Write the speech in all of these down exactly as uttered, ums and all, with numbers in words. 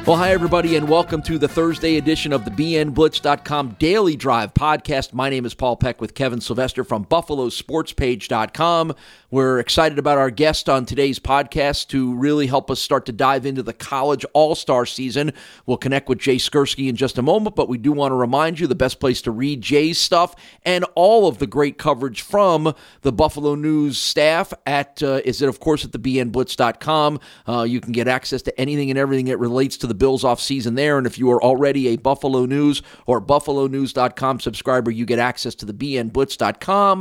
Well, hi, everybody, and welcome to the Thursday edition of the B N Blitz dot com Daily Drive podcast. My name is Paul Peck with Kevin Sylvester from Buffalo Sports Page dot com. We're excited about our guest on today's podcast to really help us start to dive into the college all-star season. We'll connect with Jay Skursky in just a moment, but we do want to remind you the best place to read Jay's stuff and all of the great coverage from the Buffalo News staff at, uh, is it, of course, at the B N Blitz dot com. Uh, you can get access to anything and everything that relates to the Bills offseason there, and if you are already a Buffalo News or Buffalo News dot com subscriber, you get access to the B N Blitz dot com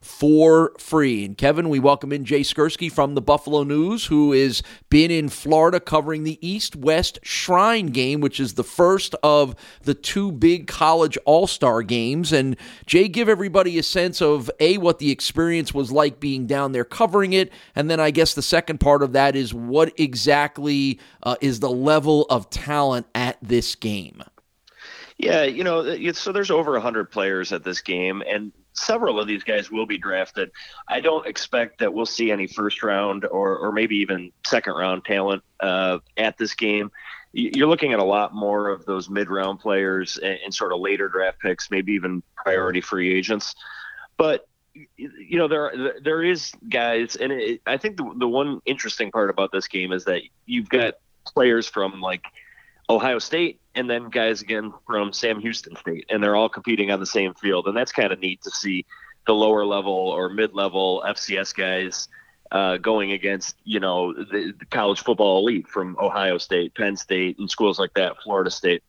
for free. And Kevin, we welcome in Jay Skursky from the Buffalo News, who has been in Florida covering the East-West Shrine game, which is the first of the two big college all-star games. And Jay, give everybody a sense of, A, what the experience was like being down there covering it, and then I guess the second part of that is what exactly uh, is the level of talent at this game? Yeah, you know, so there's over one hundred players at this game, and several of these guys will be drafted. I don't expect that we'll see any first round or, or maybe even second round talent uh, at this game. You're looking at a lot more of those mid-round players and, and sort of later draft picks, maybe even priority free agents. But you know, there there is guys, and it, I think the, the one interesting part about this game is that you've got players from like Ohio State and then guys again from Sam Houston State, and they're all competing on the same field. And that's kind of neat to see the lower level or mid-level F C S guys uh, going against, you know, the, the college football elite from Ohio State, Penn State, and schools like that, Florida State.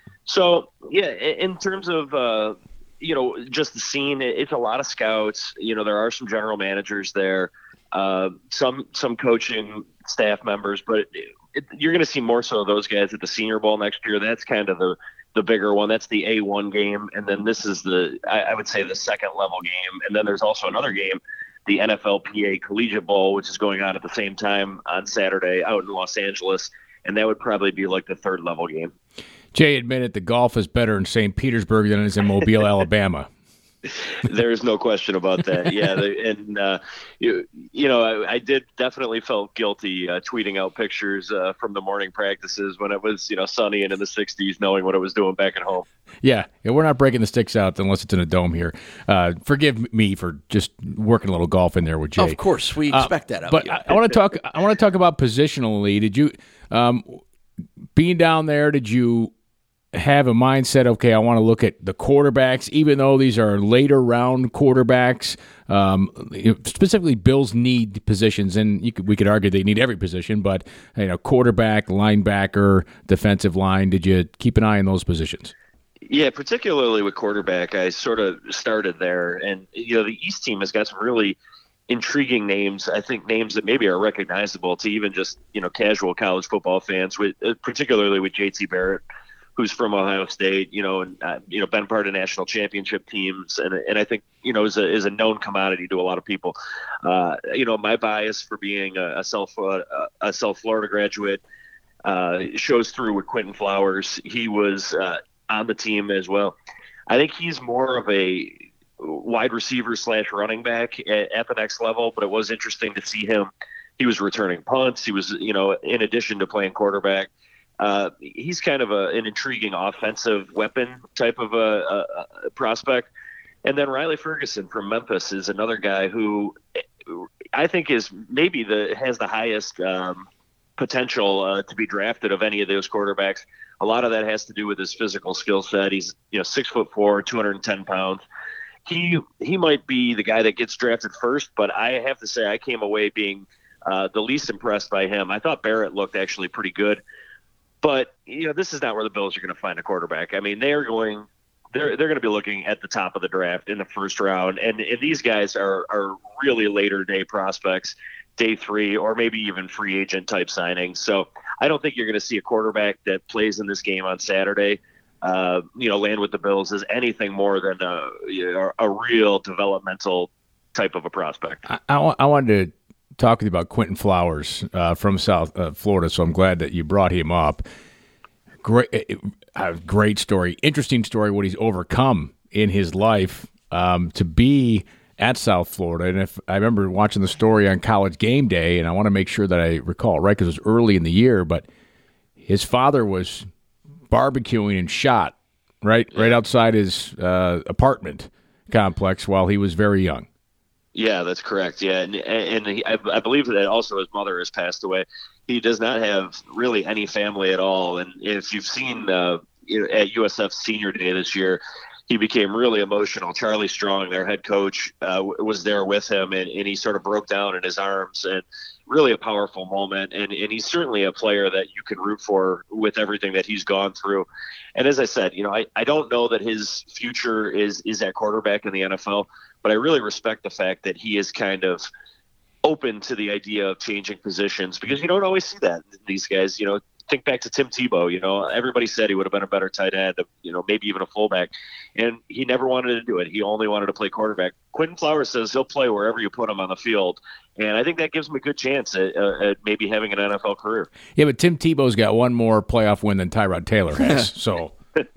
So, yeah, in terms of, uh, you know, just the scene, it's a lot of scouts. You know, there are some general managers there, uh, some some coaching staff members, but it, it, you're going to see more so of those guys at the Senior Bowl next year. That's kind of the, the bigger one. That's the A one game. And then this is the, I, I would say, the second level game. And then there's also another game, the N F L P A Collegiate Bowl, which is going on at the same time on Saturday out in Los Angeles. And that would probably be like the third level game. Jay admitted the golf is better in Saint Petersburg than it is in Mobile, Alabama. There's no question about that. Yeah, and uh, you, you know, I, I did definitely felt guilty uh, tweeting out pictures uh, from the morning practices when it was, you know, sunny and in the sixties, knowing what it was doing back at home. Yeah, yeah, we're not breaking the sticks out unless it's in a dome here. Uh, forgive me for just working a little golf in there with Jay. Of course, we expect uh, that. Of but you. I, I want to talk. I want to talk about positionally. Did you, um, being down there? Did you have a mindset, okay, I want to look at the quarterbacks, even though these are later round quarterbacks? Um, specifically, Bills need positions, and you could, we could argue they need every position, but you know, quarterback, linebacker, defensive line. Did you keep an eye on those positions? Yeah, particularly with quarterback, I sort of started there, and you know, the East team has got some really intriguing names. I think names that maybe are recognizable to even just, you know, casual college football fans, with particularly with J T Barrett, who's from Ohio State, you know, and uh, you know, been part of national championship teams, and and I think, you know, is a is a known commodity to a lot of people. Uh, you know, my bias for being a, a South uh, a South Florida graduate uh, shows through with Quentin Flowers. He was uh, on the team as well. I think he's more of a wide receiver slash running back at, at the next level, but it was interesting to see him. He was returning punts. He was, you know, in addition to playing quarterback. Uh, he's kind of a, an intriguing offensive weapon type of a, a, a prospect. And then Riley Ferguson from Memphis is another guy who I think is maybe the has the highest um, potential uh, to be drafted of any of those quarterbacks. A lot of that has to do with his physical skill set. He's, you know, six foot four, two hundred ten pounds. He he might be the guy that gets drafted first, but I have to say I came away being uh, the least impressed by him. I thought Barrett looked actually pretty good. But, you know, this is not where the Bills are going to find a quarterback. I mean, they're going they're they're going to be looking at the top of the draft in the first round. And, and these guys are, are really later day prospects, day three, or maybe even free agent type signings. So I don't think you're going to see a quarterback that plays in this game on Saturday, uh, you know, land with the Bills as anything more than a, you know, a real developmental type of a prospect. I, I, I wanted to talk with you about Quentin Flowers uh, from South uh, Florida, so I'm glad that you brought him up. Great, uh, great story, interesting story. What he's overcome in his life um, to be at South Florida, and if I remember watching the story on College Game Day, and I want to make sure that I recall it right because it was early in the year, but his father was barbecuing and shot right right outside his uh, apartment complex while he was very young. Yeah, that's correct. Yeah, and, and he, I, I believe that also his mother has passed away. He does not have really any family at all. And if you've seen uh, you know, at U S F Senior Day this year, he became really emotional. Charlie Strong, their head coach, uh, was there with him, and, and he sort of broke down in his arms, and really a powerful moment. And, and he's certainly a player that you can root for with everything that he's gone through. And as I said, you know, I, I don't know that his future is, is at quarterback in the N F L, but I really respect the fact that he is kind of open to the idea of changing positions, because you don't always see that in these guys. You know, think back to Tim Tebow. You know, everybody said he would have been a better tight end, you know, maybe even a fullback, and he never wanted to do it. He only wanted to play quarterback. Quentin Flowers says he'll play wherever you put him on the field, and I think that gives him a good chance at, uh, at maybe having an N F L career. Yeah, but Tim Tebow's got one more playoff win than Tyrod Taylor has, so...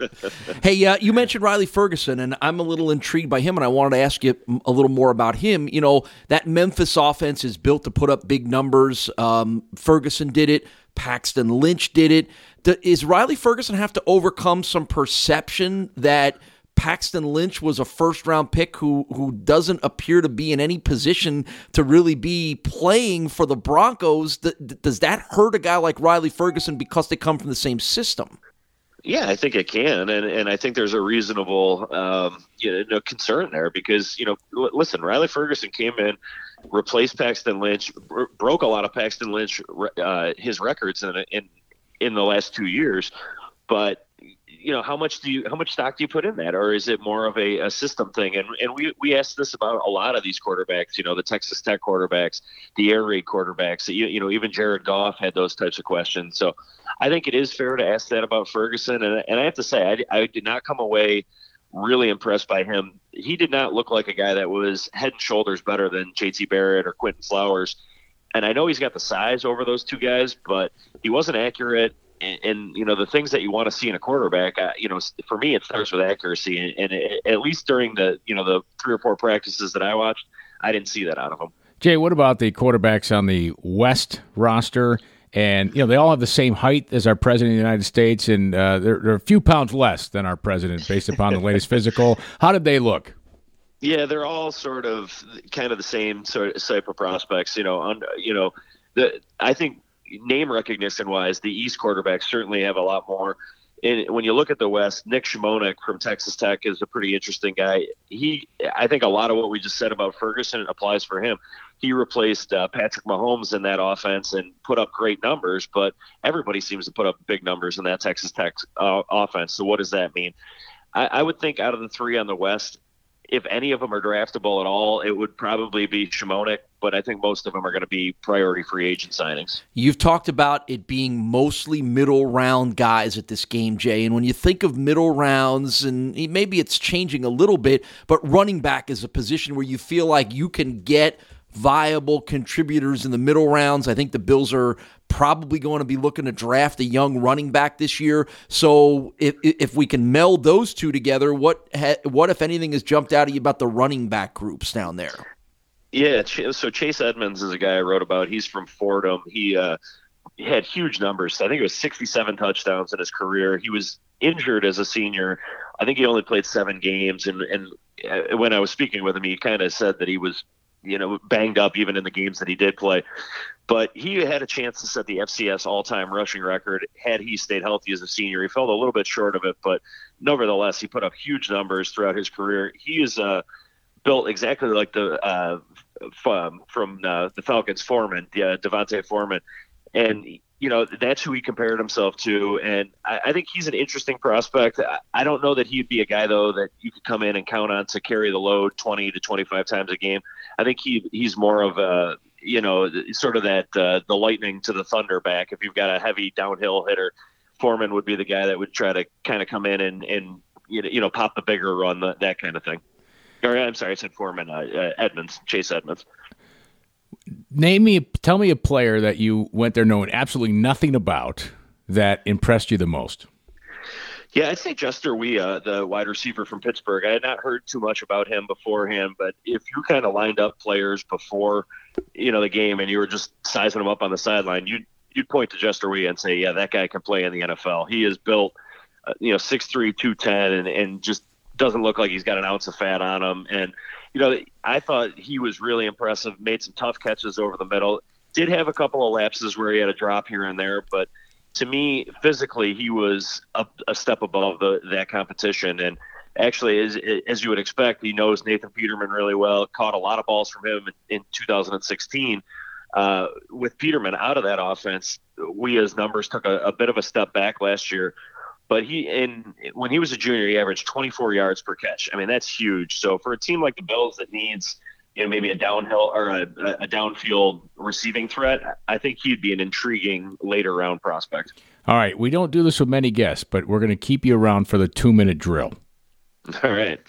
Hey, uh, you mentioned Riley Ferguson, and I'm a little intrigued by him, and I wanted to ask you a little more about him. You know, that Memphis offense is built to put up big numbers. Um, Ferguson did it. Paxton Lynch did it. Do, is Riley Ferguson have to overcome some perception that Paxton Lynch was a first-round pick who who doesn't appear to be in any position to really be playing for the Broncos? Does that hurt a guy like Riley Ferguson because they come from the same system? Yeah, I think it can, and and I think there's a reasonable um, you know concern there, because you know l- listen, Riley Ferguson came in, replaced Paxton Lynch, br- broke a lot of Paxton Lynch uh, his records in, in in the last two years, but you know how much do you how much stock do you put in that, or is it more of a, a system thing? And and we we asked this about a lot of these quarterbacks, you know, the Texas Tech quarterbacks, the air raid quarterbacks, you, you know, even Jared Goff had those types of questions. So I think it is fair to ask that about Ferguson, and and I have to say I, I did not come away really impressed by him. He did not look like a guy that was head and shoulders better than J T Barrett or Quentin Flowers. And I know he's got the size over those two guys, but he wasn't accurate. And, and you know, the things that you want to see in a quarterback, uh, you know, for me, it starts with accuracy. And, and it, at least during the, you know, the three or four practices that I watched, I didn't see that out of him. Jay, what about the quarterbacks on the West roster? And, you know, they all have the same height as our president of the United States, and uh, they're, they're a few pounds less than our president based upon the latest physical. How did they look? Yeah, they're all sort of kind of the same sort of type of prospects. You know, on, you know, the I think name recognition wise, the East quarterbacks certainly have a lot more. And when you look at the West, Nick Shimonek from Texas Tech is a pretty interesting guy. He, I think a lot of what we just said about Ferguson applies for him. He replaced uh, Patrick Mahomes in that offense and put up great numbers, but everybody seems to put up big numbers in that Texas Tech uh, offense. So what does that mean? I, I would think out of the three on the West, if any of them are draftable at all, it would probably be Shimonek, but I think most of them are going to be priority free agent signings. You've talked about it being mostly middle round guys at this game, Jay, and when you think of middle rounds, and maybe it's changing a little bit, but running back is a position where you feel like you can get viable contributors in the middle rounds. I think the Bills are probably going to be looking to draft a young running back this year. So if if we can meld those two together, what ha, what if anything has jumped out at you about the running back groups down there? Yeah, so Chase Edmonds is a guy I wrote about. He's from Fordham. He uh, he had huge numbers. I think it was sixty-seven touchdowns in his career. He was injured as a senior. I think he only played seven games. And, and when I was speaking with him, he kind of said that he was, you know, banged up even in the games that he did play. But he had a chance to set the F C S all-time rushing record had he stayed healthy as a senior. He fell a little bit short of it, but nevertheless, he put up huge numbers throughout his career. He is uh, built exactly like the uh, from, from uh, the Falcons' Foreman, uh, Devontae Foreman. And, you know, that's who he compared himself to. And I, I think he's an interesting prospect. I, I don't know that he'd be a guy, though, that you could come in and count on to carry the load twenty to twenty-five times a game. I think he he's more of a, you know, sort of that uh, the lightning to the thunder back. If you've got a heavy downhill hitter, Foreman would be the guy that would try to kind of come in and, and you know, you know, pop the bigger run, the, that kind of thing. Or I'm sorry, I said Foreman, uh, uh, Edmonds, Chase Edmonds. Name me, tell me a player that you went there knowing absolutely nothing about that impressed you the most. Yeah, I'd say Jester Weah, the wide receiver from Pittsburgh. I had not heard too much about him beforehand, but if you kind of lined up players before, you know, the game and you were just sizing them up on the sideline, you you'd point to Jester Wee and say, yeah, that guy can play in the N F L. He is built, uh, you know, six three, two ten, and, and just doesn't look like he's got an ounce of fat on him. And, you know, I thought he was really impressive, made some tough catches over the middle, did have a couple of lapses where he had a drop here and there, but to me, physically, he was a, a step above the, that competition. And actually, as, as you would expect, he knows Nathan Peterman really well, caught a lot of balls from him in, in two thousand sixteen. Uh, with Peterman out of that offense, Wea's numbers took a, a bit of a step back last year. But he, in when he was a junior, he averaged twenty-four yards per catch. I mean, that's huge. So for a team like the Bills that needs, you know, maybe a downhill or a, a downfield receiving threat, I think he'd be an intriguing later round prospect. All right, we don't do this with many guests, but we're going to keep you around for the two-minute drill. All right.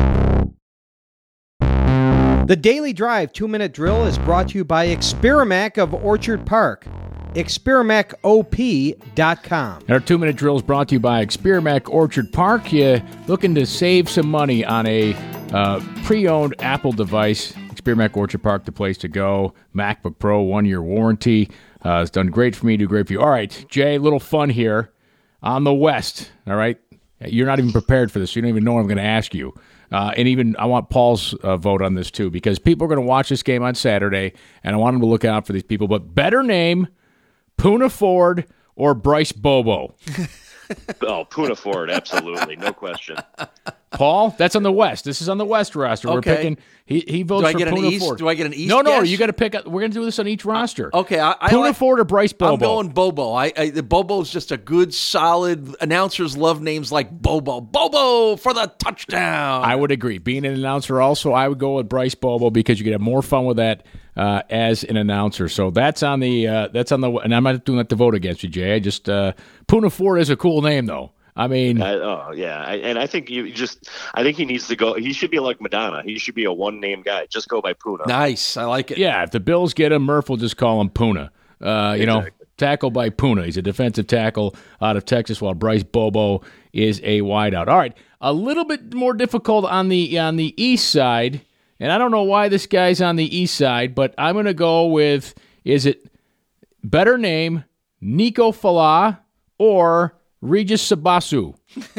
The Daily Drive two-minute drill is brought to you by Experamac of Orchard Park. Experamac O P dot com. Our two-minute drill is brought to you by Experamac Orchard Park. You looking to save some money on a uh, pre-owned Apple device? Experamac Orchard Park, the place to go. MacBook Pro, one-year warranty. Uh, it's done great for me, do great for you. All right, Jay, a little fun here on the West. All right, you're not even prepared for this. You don't even know what I'm going to ask you. Uh, and even I want Paul's uh, vote on this too, because people are going to watch this game on Saturday, and I want them to look out for these people. But better name, Poona Ford or Bryce Bobo? Oh, Poona Ford, absolutely, no question. Paul, that's on the West. This is on the West roster. Okay. We're picking. He he votes Do I for get an Poona East? Ford. Do I get an East? No, no. guess? You got to pick. We're going to do this on each roster. Okay, I, I Poona like, Ford or Bryce Bobo? I'm going Bobo. I, I the Bobo's just a good, solid. Announcers love names like Bobo. Bobo for the touchdown. I would agree. Being an announcer, also, I would go with Bryce Bobo because you could have more fun with that uh, as an announcer. So that's on the. Uh, that's on the. And I'm not doing that to vote against you, Jay. I just uh, Poona Ford is a cool name, though. I mean, I, oh yeah, I, and I think you just, I think he needs to go. He should be like Madonna. He should be a one-name guy. Just go by Poona. Nice, I like it. Yeah, if the Bills get him, Murph will just call him Poona. Uh, you Exactly. know, tackle by Poona. He's a defensive tackle out of Texas, while Bryce Bobo is a wideout. All right, a little bit more difficult on the on the east side, and I don't know why this guy's on the east side, but I'm going to go with, is it better name, Nico Falah or Regis Sabasu?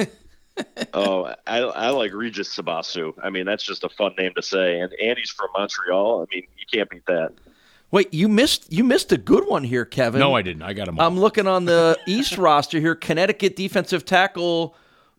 Oh, I, I like Regis Sabasu. I mean, that's just a fun name to say. And Andy's from Montreal. I mean, you can't beat that. Wait, you missed you missed a good one here, Kevin. No, I didn't. I got him all. I'm looking on the East roster here. Connecticut defensive tackle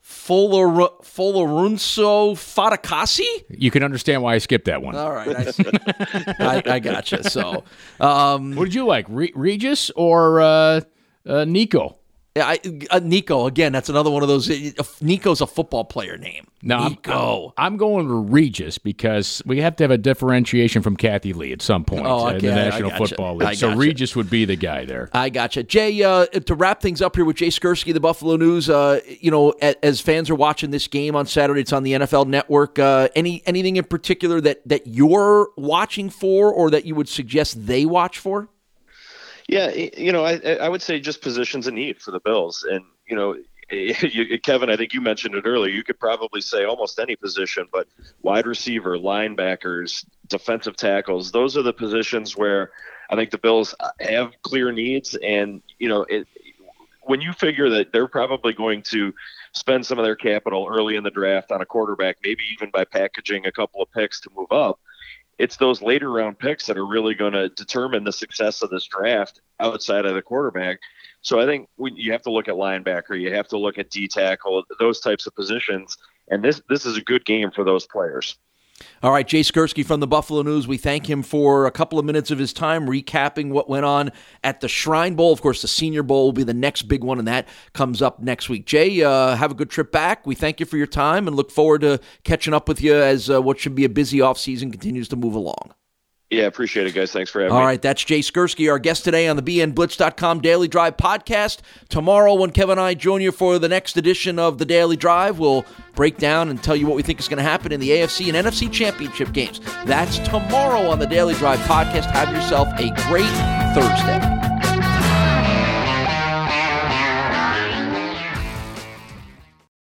Fuller Fullerunso Fatakasi. You can understand why I skipped that one. All right, I see. I, I gotcha. So, um, What did you like, Re- Regis or uh, uh, Nico? yeah, I, uh, Nico again. That's another one of those. Uh, Nico's a football player name. No, I'm- Nico. I'm, I'm going with Regis because we have to have a differentiation from Kathy Lee at some point Oh, in okay, the I National gotcha. Football I League. So gotcha. Regis would be the guy there. I gotcha. Jay, uh, to wrap things up here with Jay Skursky, the Buffalo News, uh, you know, as, as fans are watching this game on Saturday, it's on the N F L Network. Uh, any anything in particular that, that you're watching for or that you would suggest they watch for? Yeah, you know, I I would say just positions in need for the Bills. And, you know, you, Kevin, I think you mentioned it earlier. You could probably say almost any position, but wide receiver, linebackers, defensive tackles, those are the positions where I think the Bills have clear needs. And, you know, it, when you figure that they're probably going to spend some of their capital early in the draft on a quarterback, maybe even by packaging a couple of picks to move up, it's those later round picks that are really going to determine the success of this draft outside of the quarterback. So I think we, you have to look at linebacker, you have to look at D tackle, those types of positions, and this this is a good game for those players. All right, Jay Skursky from the Buffalo News. We thank him for a couple of minutes of his time recapping what went on at the Shrine Bowl. Of course, the Senior Bowl will be the next big one, and that comes up next week. Jay, uh, have a good trip back. We thank you for your time and look forward to catching up with you as uh, what should be a busy offseason continues to move along. Yeah, appreciate it, guys. Thanks for having All me. All right, that's Jay Skursky, our guest today on the B N Blitz dot com Daily Drive podcast. Tomorrow, when Kevin and I join you for the next edition of the Daily Drive, we'll break down and tell you what we think is going to happen in the A F C and N F C championship games. That's tomorrow on the Daily Drive podcast. Have yourself a great Thursday.